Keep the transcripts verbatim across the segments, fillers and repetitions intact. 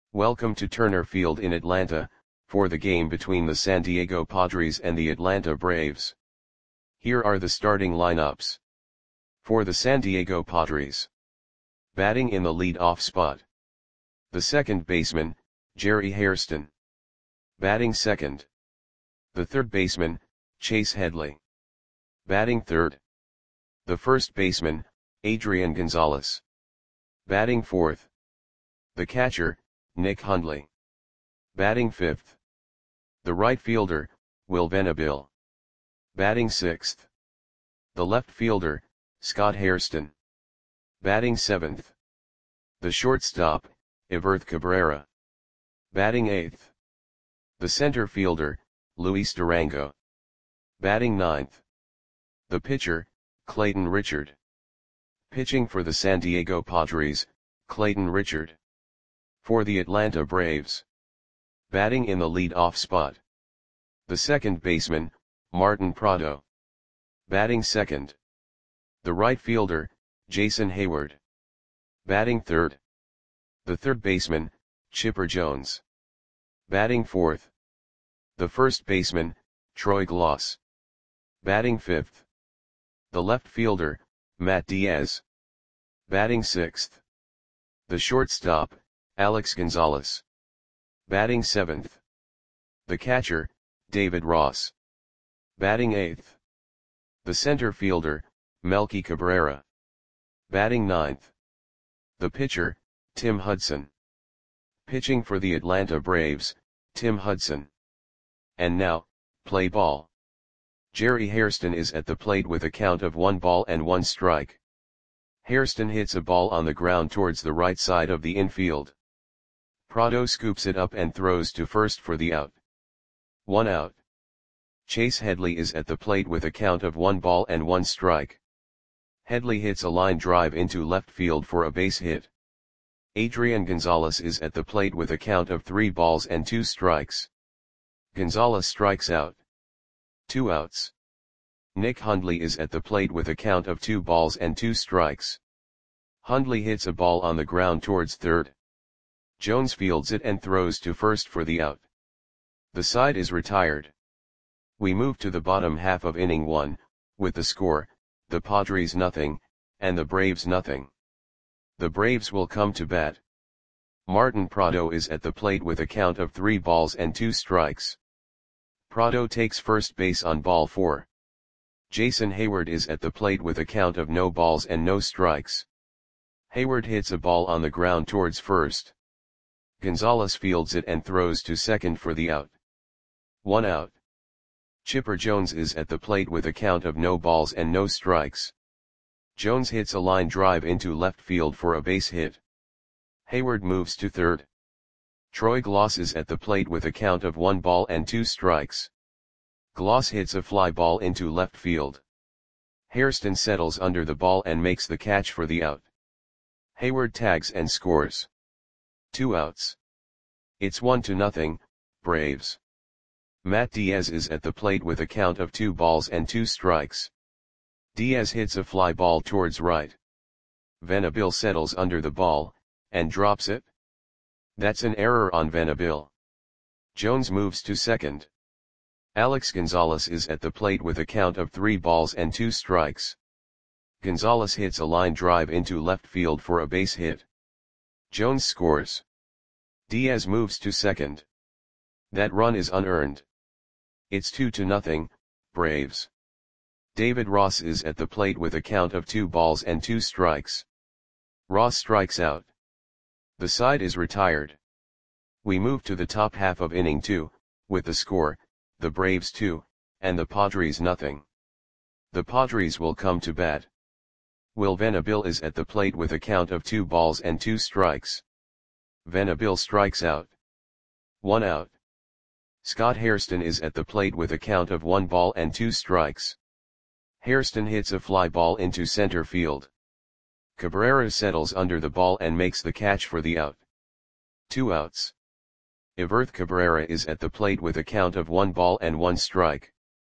Welcome to Turner Field in Atlanta, for the game between the San Diego Padres and the Atlanta Braves. Here are the starting lineups. For the San Diego Padres. Batting in the lead-off spot. The second baseman, Jerry Hairston. Batting second. The third baseman, Chase Headley. Batting third. The first baseman, Adrian Gonzalez. Batting fourth. The catcher, Nick Hundley. Batting fifth. The right fielder, Will Venable. Batting sixth. The left fielder, Scott Hairston. Batting seventh. The shortstop, Everth Cabrera. Batting eighth. The center fielder, Luis Durango. Batting ninth. The pitcher, Clayton Richard. Pitching for the San Diego Padres, Clayton Richard. For the Atlanta Braves. Batting in the lead-off spot. The second baseman, Martin Prado. Batting second. The right fielder, Jason Heyward. Batting third. The third baseman, Chipper Jones. Batting fourth. The first baseman, Troy Glaus. Batting fifth. The left fielder, Matt Diaz. Batting sixth. The shortstop, Alex Gonzalez. Batting seventh. The catcher, David Ross. Batting eighth. The center fielder, Melky Cabrera. Batting ninth. The pitcher, Tim Hudson. Pitching for the Atlanta Braves, Tim Hudson. And now, play ball. Jerry Hairston is at the plate with a count of one ball and one strike. Hairston hits a ball on the ground towards the right side of the infield. Prado scoops it up and throws to first for the out. One out. Chase Headley is at the plate with a count of one ball and one strike. Headley hits a line drive into left field for a base hit. Adrian Gonzalez is at the plate with a count of three balls and two strikes. Gonzalez strikes out. Two outs. Nick Hundley is at the plate with a count of two balls and two strikes. Hundley hits a ball on the ground towards third. Jones fields it and throws to first for the out. The side is retired. We move to the bottom half of inning one, with the score, the Padres nothing, and the Braves nothing. The Braves will come to bat. Martin Prado is at the plate with a count of three balls and two strikes. Prado takes first base on ball four. Jason Heyward is at the plate with a count of no balls and no strikes. Heyward hits a ball on the ground towards first. Gonzalez fields it and throws to second for the out. One out. Chipper Jones is at the plate with a count of no balls and no strikes. Jones hits a line drive into left field for a base hit. Heyward moves to third. Troy Glaus is at the plate with a count of one ball and two strikes. Glaus hits a fly ball into left field. Hairston settles under the ball and makes the catch for the out. Heyward tags and scores. Two outs. It's one to nothing, Braves. Matt Diaz is at the plate with a count of two balls and two strikes. Diaz hits a fly ball towards right. Venable settles under the ball, and drops it. That's an error on Venable. Jones moves to second. Alex Gonzalez is at the plate with a count of three balls and two strikes. Gonzalez hits a line drive into left field for a base hit. Jones scores. Diaz moves to second. That run is unearned. It's two to nothing, Braves. David Ross is at the plate with a count of two balls and two strikes. Ross strikes out. The side is retired. We move to the top half of inning two, with the score, the Braves two, and the Padres nothing. The Padres will come to bat. Will Venable is at the plate with a count of two balls and two strikes. Venable strikes out. One out. Scott Hairston is at the plate with a count of one ball and two strikes. Hairston hits a fly ball into center field. Cabrera settles under the ball and makes the catch for the out. Two outs. Everth Cabrera is at the plate with a count of one ball and one strike.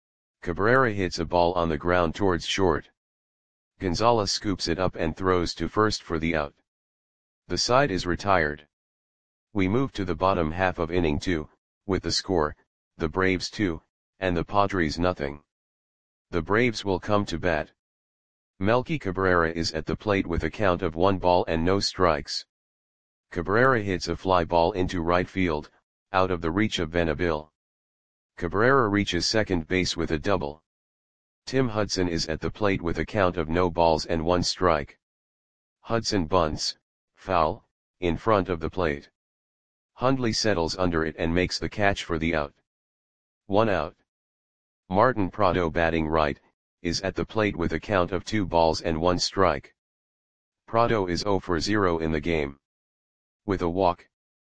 Cabrera hits a ball on the ground towards short. Gonzalez scoops it up and throws to first for the out. The side is retired. We move to the bottom half of inning two, with the score, the Braves two, and the Padres nothing. The Braves will come to bat. Melky Cabrera is at the plate with a count of one ball and no strikes. Cabrera hits a fly ball into right field, out of the reach of Venabil. Cabrera reaches second base with a double. Tim Hudson is at the plate with a count of no balls and one strike. Hudson bunts, foul, in front of the plate. Hundley settles under it and makes the catch for the out. One out. Martin Prado, batting right, is at the plate with a count of two balls and one strike. Prado is zero for zero in the game. With a walk,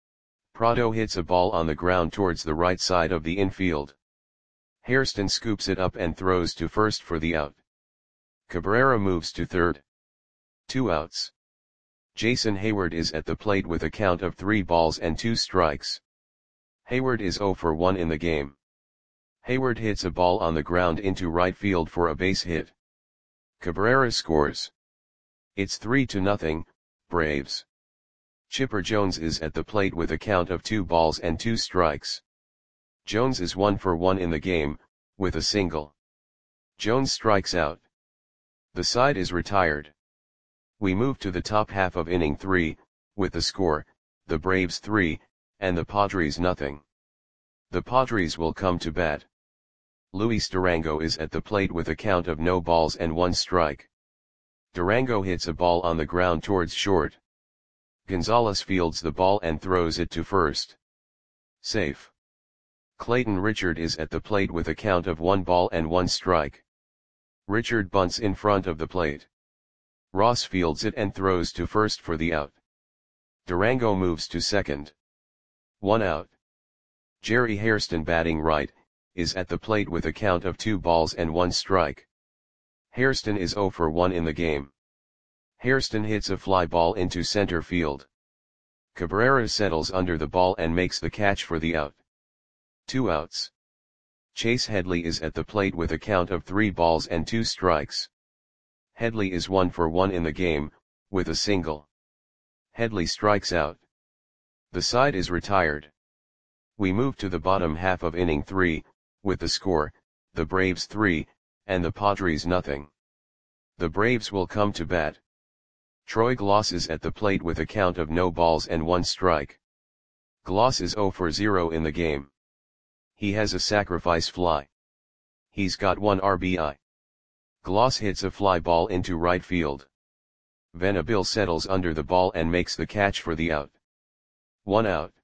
Prado hits a ball on the ground towards the right side of the infield. Hairston scoops it up and throws to first for the out. Cabrera moves to third. Two outs. Jason Hayward is at the plate with a count of three balls and two strikes. Hayward is zero for one in the game. Hayward hits a ball on the ground into right field for a base hit. Cabrera scores. It's three to nothing, Braves. Chipper Jones is at the plate with a count of two balls and two strikes. Jones is one for one in the game, with a single. Jones strikes out. The side is retired. We move to the top half of inning three, with the score, the Braves three, and the Padres nothing. The Padres will come to bat. Luis Durango is at the plate with a count of no balls and one strike. Durango hits a ball on the ground towards short. Gonzalez fields the ball and throws it to first. Safe. Clayton Richard is at the plate with a count of one ball and one strike. Richard bunts in front of the plate. Ross fields it and throws to first for the out. Durango moves to second. One out. Jerry Hairston, batting right, is at the plate with a count of two balls and one strike. Hairston is zero for one in the game. Hairston hits a fly ball into center field. Cabrera settles under the ball and makes the catch for the out. Two outs. Chase Headley is at the plate with a count of three balls and two strikes. Headley is one for one in the game, with a single. Headley strikes out. The side is retired. We move to the bottom half of inning three, with the score, the Braves three, and the Padres nothing. The Braves will come to bat. Troy Gloss is at the plate with a count of no balls and one strike. Gloss is zero for zero in the game. He has a sacrifice fly. He's got one R B I. Gloss hits a fly ball into right field. Venabil settles under the ball and makes the catch for the out. One out.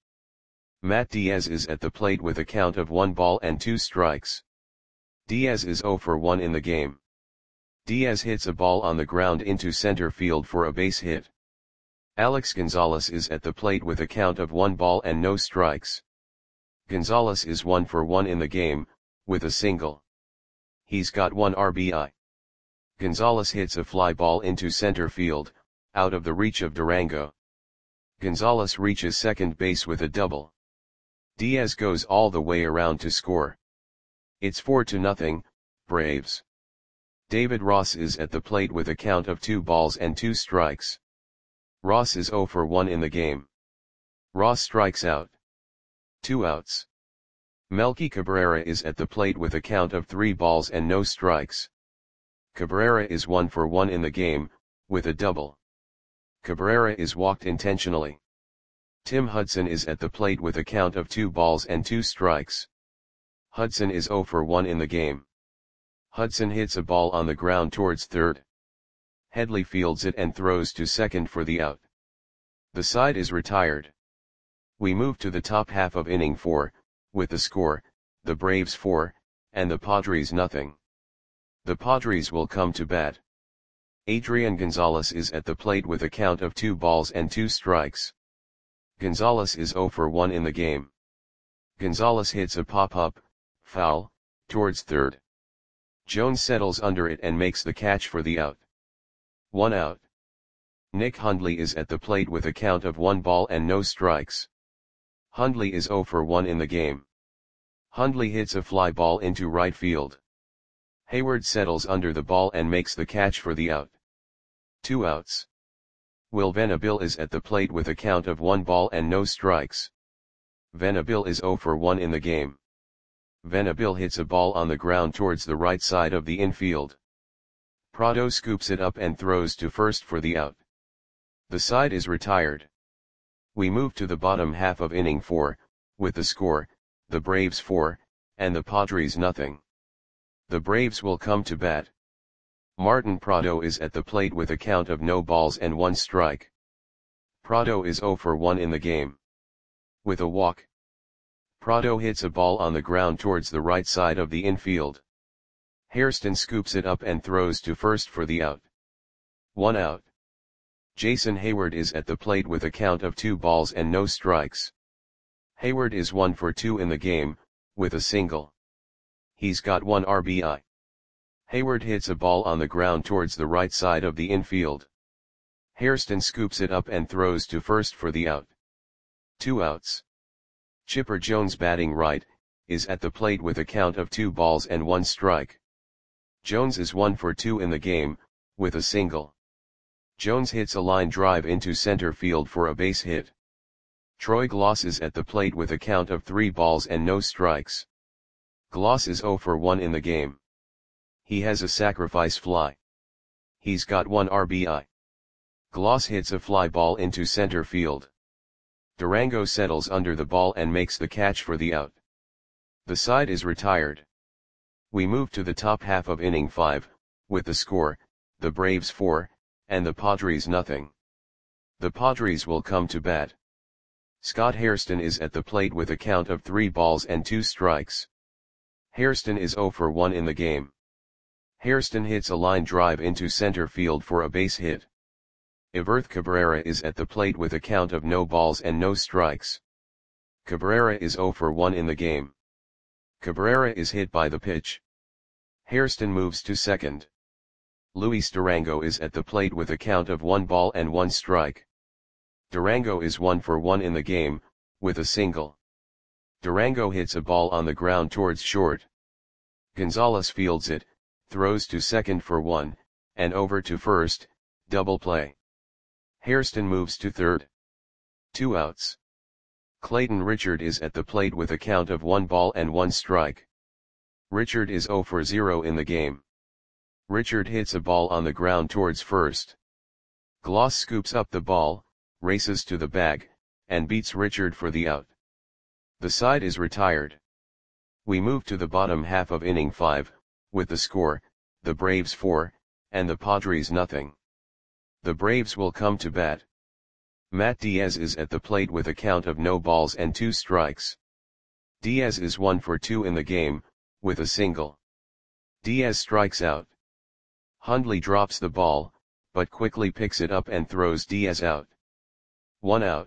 Matt Diaz is at the plate with a count of one ball and two strikes. Diaz is zero for one in the game. Diaz hits a ball on the ground into center field for a base hit. Alex Gonzalez is at the plate with a count of one ball and no strikes. Gonzalez is one for one in the game, with a single. He's got one R B I. Gonzalez hits a fly ball into center field, out of the reach of Durango. Gonzalez reaches second base with a double. Diaz goes all the way around to score. It's four to nothing, Braves. David Ross is at the plate with a count of two balls and two strikes. Ross is zero for one in the game. Ross strikes out. Two outs. Melky Cabrera is at the plate with a count of three balls and no strikes. Cabrera is one for one in the game, with a double. Cabrera is walked intentionally. Tim Hudson is at the plate with a count of two balls and two strikes. Hudson is zero for one in the game. Hudson hits a ball on the ground towards third. Headley fields it and throws to second for the out. The side is retired. We move to the top half of inning four, with the score, the Braves four, and the Padres nothing. The Padres will come to bat. Adrian Gonzalez is at the plate with a count of two balls and two strikes. Gonzalez is zero for one in the game. Gonzalez hits a pop-up, foul, towards third. Jones settles under it and makes the catch for the out. One out. Nick Hundley is at the plate with a count of one ball and no strikes. Hundley is zero for one in the game. Hundley hits a fly ball into right field. Hayward settles under the ball and makes the catch for the out. Two outs. Will Venabil is at the plate with a count of one ball and no strikes. Venabil is zero for one in the game. Venabil hits a ball on the ground towards the right side of the infield. Prado scoops it up and throws to first for the out. The side is retired. We move to the bottom half of inning four, with the score, the Braves four, and the Padres nothing. The Braves will come to bat. Martin Prado is at the plate with a count of no balls and one strike. Prado is zero for one in the game. With a walk, Prado hits a ball on the ground towards the right side of the infield. Hairston scoops it up and throws to first for the out. One out. Jason Heyward is at the plate with a count of two balls and no strikes. Heyward is one for two in the game, with a single. He's got one R B I. Heyward hits a ball on the ground towards the right side of the infield. Hairston scoops it up and throws to first for the out. Two outs. Chipper Jones, batting right, is at the plate with a count of two balls and one strike. Jones is one for two in the game, with a single. Jones hits a line drive into center field for a base hit. Troy Gloss is at the plate with a count of three balls and no strikes. Gloss is zero for one in the game. He has a sacrifice fly. He's got one R B I. Gloss hits a fly ball into center field. Durango settles under the ball and makes the catch for the out. The side is retired. We move to the top half of inning five, with the score, the Braves four, and the Padres nothing. The Padres will come to bat. Scott Hairston is at the plate with a count of three balls and two strikes. Hairston is zero for one in the game. Hairston hits a line drive into center field for a base hit. Everth Cabrera is at the plate with a count of no balls and no strikes. Cabrera is zero for one in the game. Cabrera is hit by the pitch. Hairston moves to second. Luis Durango is at the plate with a count of one ball and one strike. Durango is one for one in the game, with a single. Durango hits a ball on the ground towards short. Gonzalez fields it, throws to second for one, and over to first, double play. Hairston moves to third. Two outs. Clayton Richard is at the plate with a count of one ball and one strike. Richard is zero for zero in the game. Richard hits a ball on the ground towards first. Gloss scoops up the ball, races to the bag, and beats Richard for the out. The side is retired. We move to the bottom half of inning five, with the score, the Braves four, and the Padres nothing. The Braves will come to bat. Matt Diaz is at the plate with a count of no balls and two strikes. Diaz is one for two in the game, with a single. Diaz strikes out. Hundley drops the ball, but quickly picks it up and throws Diaz out. One out.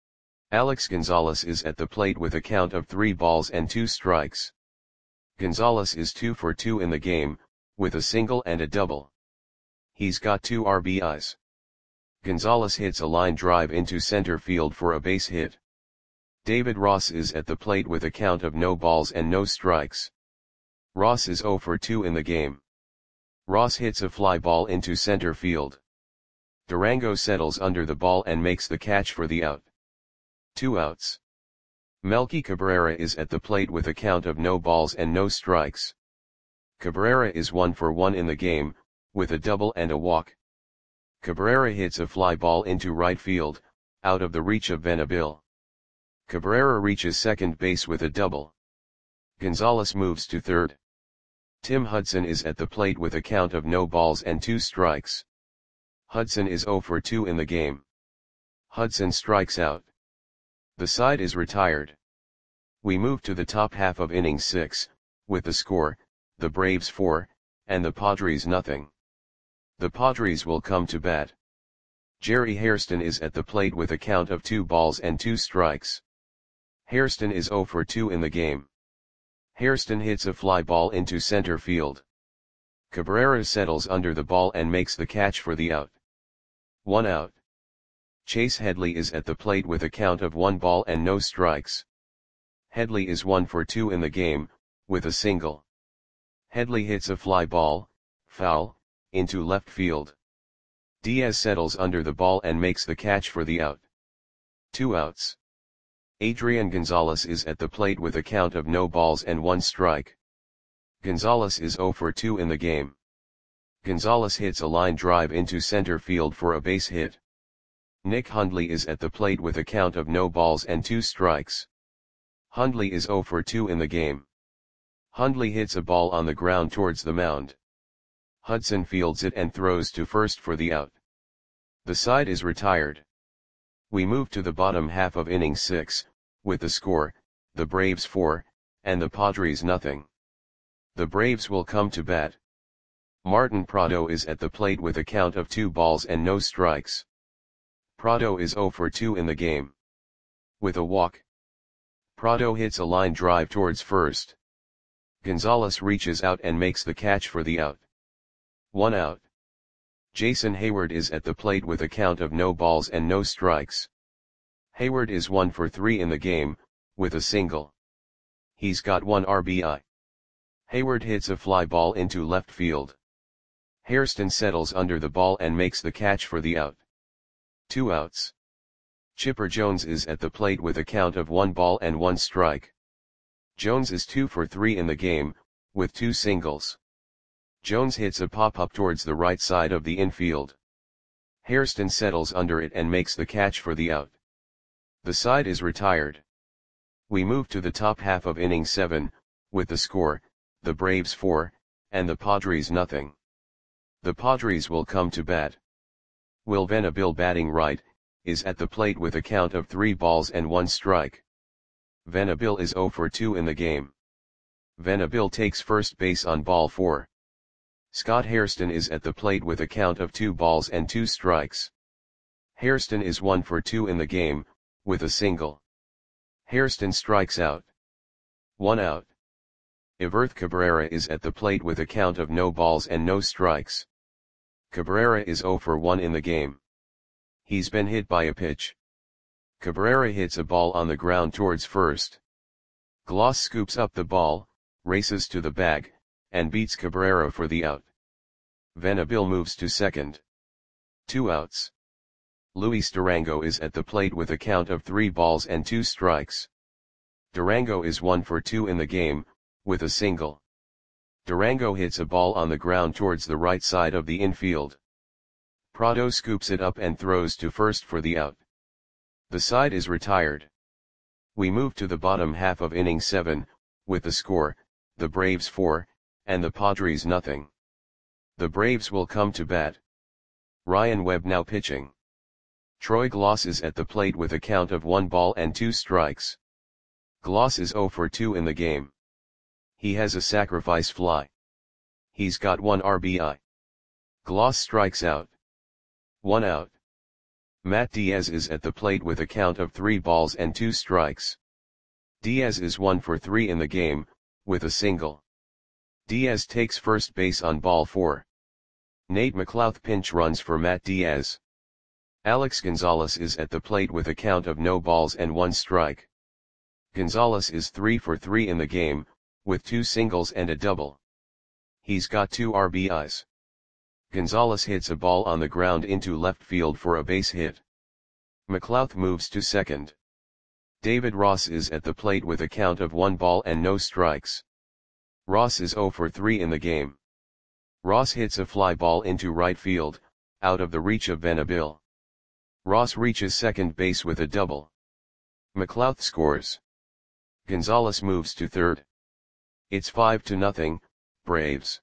Alex Gonzalez is at the plate with a count of three balls and two strikes. Gonzalez is two for two in the game, with a single and a double. He's got two R B Is. Gonzalez hits a line drive into center field for a base hit. David Ross is at the plate with a count of no balls and no strikes. Ross is zero for two in the game. Ross hits a fly ball into center field. Durango settles under the ball and makes the catch for the out. Two outs. Melky Cabrera is at the plate with a count of no balls and no strikes. Cabrera is one for one in the game, with a double and a walk. Cabrera hits a fly ball into right field, out of the reach of Venabil. Cabrera reaches second base with a double. Gonzalez moves to third. Tim Hudson is at the plate with a count of no balls and two strikes. Hudson is zero for two in the game. Hudson strikes out. The side is retired. We move to the top half of inning six, with the score, the Braves four, and the Padres nothing. The Padres will come to bat. Jerry Hairston is at the plate with a count of two balls and two strikes. Hairston is zero for two in the game. Hairston hits a fly ball into center field. Cabrera settles under the ball and makes the catch for the out. One out. Chase Headley is at the plate with a count of one ball and no strikes. Headley is one for two in the game, with a single. Headley hits a fly ball, foul, into left field. Diaz settles under the ball and makes the catch for the out. Two outs. Adrian Gonzalez is at the plate with a count of no balls and one strike. Gonzalez is zero for two in the game. Gonzalez hits a line drive into center field for a base hit. Nick Hundley is at the plate with a count of no balls and two strikes. Hundley is zero for two in the game. Hundley hits a ball on the ground towards the mound. Hudson fields it and throws to first for the out. The side is retired. We move to the bottom half of inning six, with the score, the Braves four, and the Padres nothing. The Braves will come to bat. Martin Prado is at the plate with a count of two balls and no strikes. Prado is zero for two in the game. With a walk, Prado hits a line drive towards first. Gonzalez reaches out and makes the catch for the out. One out. Jason Hayward is at the plate with a count of no balls and no strikes. Hayward is one for three in the game, with a single. He's got one R B I. Hayward hits a fly ball into left field. Hairston settles under the ball and makes the catch for the out. Two outs. Chipper Jones is at the plate with a count of one ball and one strike. Jones is two for three in the game, with two singles. Jones hits a pop-up towards the right side of the infield. Hairston settles under it and makes the catch for the out. The side is retired. We move to the top half of inning seven, with the score, the Braves four, and the Padres nothing. The Padres will come to bat. Will Venable, batting right, is at the plate with a count of three balls and one strike. Venable is zero for two in the game. Venable takes first base on ball four. Scott Hairston is at the plate with a count of two balls and two strikes. Hairston is one for two in the game, with a single. Hairston strikes out. One out. Everth Cabrera is at the plate with a count of no balls and no strikes. Cabrera is zero for one in the game. He's been hit by a pitch. Cabrera hits a ball on the ground towards first. Gloss scoops up the ball, races to the bag, and beats Cabrera for the out. Venable moves to second. Two outs. Luis Durango is at the plate with a count of three balls and two strikes. Durango is one for two in the game, with a single. Durango hits a ball on the ground towards the right side of the infield. Prado scoops it up and throws to first for the out. The side is retired. We move to the bottom half of inning seven, with the score, the Braves four, and the Padres nothing. The Braves will come to bat. Ryan Webb now pitching. Troy Gloss is at the plate with a count of one ball and two strikes. Gloss is zero for two in the game. He has a sacrifice fly. He's got one R B I. Gloss strikes out. One out. Matt Diaz is at the plate with a count of three balls and two strikes. Diaz is one for three in the game, with a single. Diaz takes first base on ball four. Nate McLouth pinch runs for Matt Diaz. Alex Gonzalez is at the plate with a count of no balls and one strike. Gonzalez is three for three in the game, with two singles and a double. He's got two R B Is. Gonzalez hits a ball on the ground into left field for a base hit. McLouth moves to second. David Ross is at the plate with a count of one ball and no strikes. Ross is zero for three in the game. Ross hits a fly ball into right field, out of the reach of Venable. Ross reaches second base with a double. McLouth scores. Gonzalez moves to third. It's five to nothing, Braves.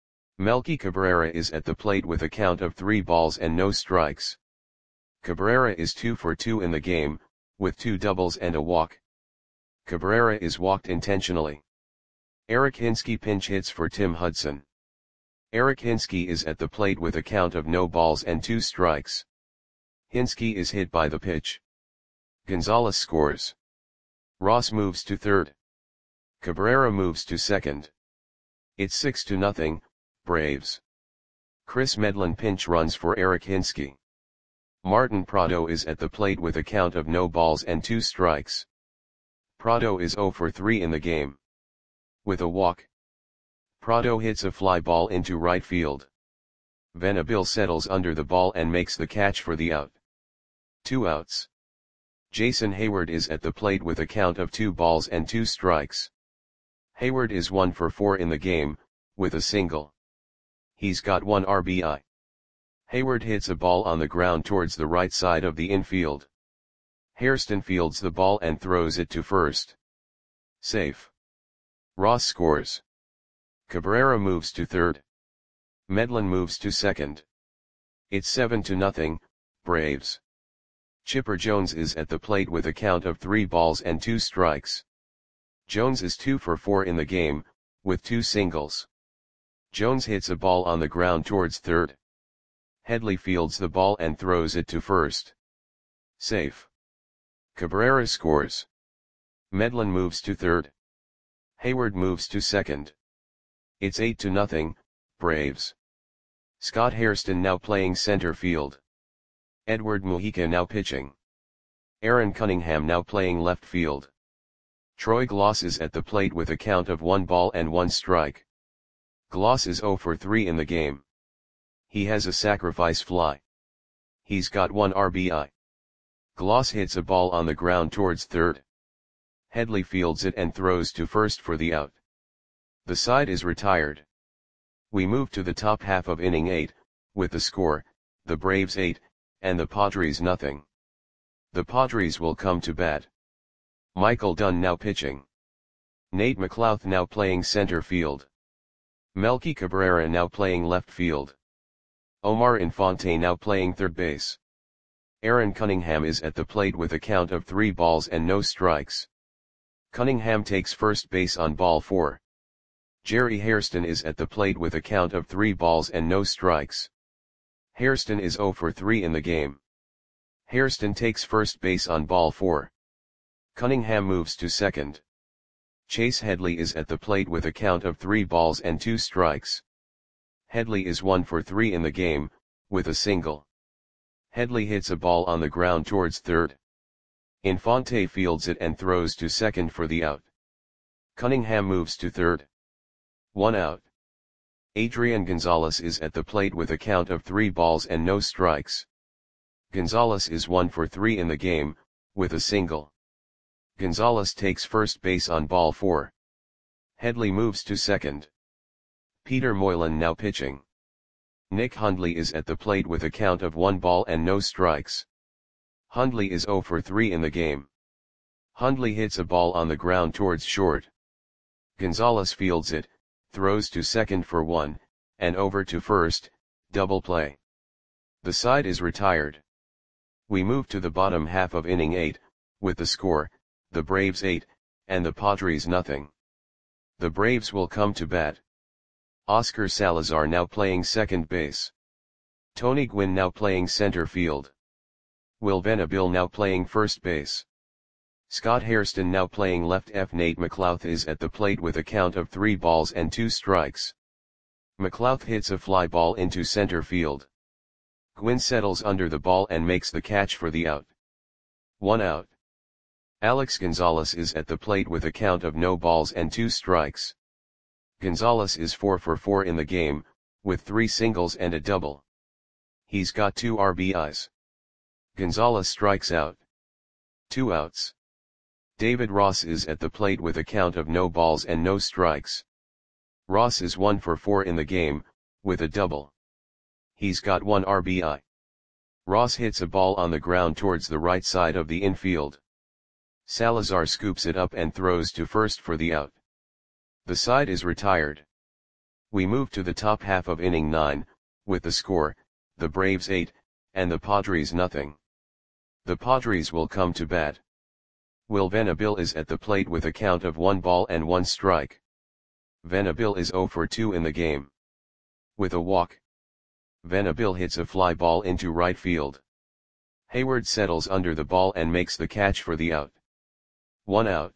Melky Cabrera is at the plate with a count of three balls and no strikes. Cabrera is two for two in the game, with two doubles and a walk. Cabrera is walked intentionally. Eric Hinske pinch hits for Tim Hudson. Eric Hinske is at the plate with a count of no balls and two strikes. Hinske is hit by the pitch. Gonzalez scores. Ross moves to third. Cabrera moves to second. It's six to nothing, Braves. Chris Medlin pinch runs for Eric Hinske. Martin Prado is at the plate with a count of no balls and two strikes. Prado is zero for three in the game. With a walk, Prado hits a fly ball into right field. Venabil settles under the ball and makes the catch for the out. Two outs. Jason Heyward is at the plate with a count of two balls and two strikes. Heyward is one for four in the game, with a single. He's got one R B I. Heyward hits a ball on the ground towards the right side of the infield. Hairston fields the ball and throws it to first. Safe. Ross scores. Cabrera moves to third. Medlen moves to second. It's seven to nothing, Braves. Chipper Jones is at the plate with a count of three balls and two strikes. Jones is two for four in the game, with two singles. Jones hits a ball on the ground towards third. Headley fields the ball and throws it to first. Safe. Cabrera scores. Medlen moves to third. Heyward moves to second. It's eight to nothing, Braves. Scott Hairston now playing center field. Edward Mujica now pitching. Aaron Cunningham now playing left field. Troy Gloss is at the plate with a count of one ball and one strike. Gloss is zero for three in the game. He has a sacrifice fly. He's got one R B I. Gloss hits a ball on the ground towards third. Headley fields it and throws to first for the out. The side is retired. We move to the top half of inning eight, with the score, the Braves eight, and the Padres nothing. The Padres will come to bat. Michael Dunn now pitching. Nate McLouth now playing center field. Melky Cabrera now playing left field. Omar Infante now playing third base. Aaron Cunningham is at the plate with a count of three balls and no strikes. Cunningham takes first base on ball four. Jerry Hairston is at the plate with a count of three balls and no strikes. Hairston is zero for three in the game. Hairston takes first base on ball four. Cunningham moves to second. Chase Headley is at the plate with a count of three balls and two strikes. Headley is one for three in the game, with a single. Headley hits a ball on the ground towards third. Infante fields it and throws to second for the out. Cunningham moves to third. One out. Adrian Gonzalez is at the plate with a count of three balls and no strikes. Gonzalez is one for three in the game, with a single. Gonzalez takes first base on ball four. Headley moves to second. Peter Moylan now pitching. Nick Hundley is at the plate with a count of one ball and no strikes. Hundley is zero for three in the game. Hundley hits a ball on the ground towards short. Gonzalez fields it, throws to second for one, and over to first, double play. The side is retired. We move to the bottom half of inning eight, with the score, the Braves eight, and the Padres nothing. The Braves will come to bat. Oscar Salazar now playing second base. Tony Gwynn now playing center field. Will Venabil now playing first base. Scott Hairston now playing left. F. Nate McLouth is at the plate with a count of three balls and two strikes. McLouth hits a fly ball into center field. Gwynn settles under the ball and makes the catch for the out. One out. Alex Gonzalez is at the plate with a count of no balls and two strikes. Gonzalez is four for four in the game, with three singles and a double. He's got two R B Is. Gonzalez strikes out. Two outs. David Ross is at the plate with a count of no balls and no strikes. Ross is one for four in the game, with a double. He's got one R B I. Ross hits a ball on the ground towards the right side of the infield. Salazar scoops it up and throws to first for the out. The side is retired. We move to the top half of inning nine, with the score, the Braves eight, and the Padres nothing. The Padres will come to bat. Will Venabil is at the plate with a count of one ball and one strike. Venabil is zero for two in the game. With a walk. Venabil hits a fly ball into right field. Heyward settles under the ball and makes the catch for the out. One out.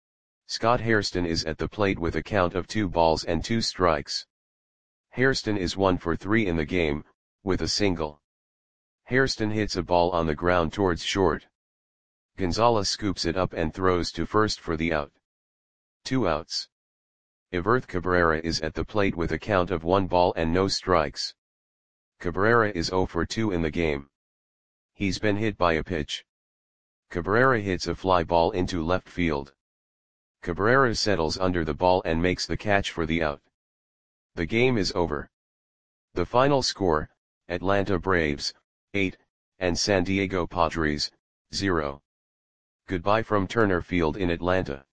Scott Hairston is at the plate with a count of two balls and two strikes. Hairston is one for three in the game, with a single. Hairston hits a ball on the ground towards short. Gonzalez scoops it up and throws to first for the out. Two outs. Everth Cabrera is at the plate with a count of one ball and no strikes. Cabrera is zero for two in the game. He's been hit by a pitch. Cabrera hits a fly ball into left field. Cabrera settles under the ball and makes the catch for the out. The game is over. The final score, Atlanta Braves, eight, and San Diego Padres, zero. Goodbye from Turner Field in Atlanta.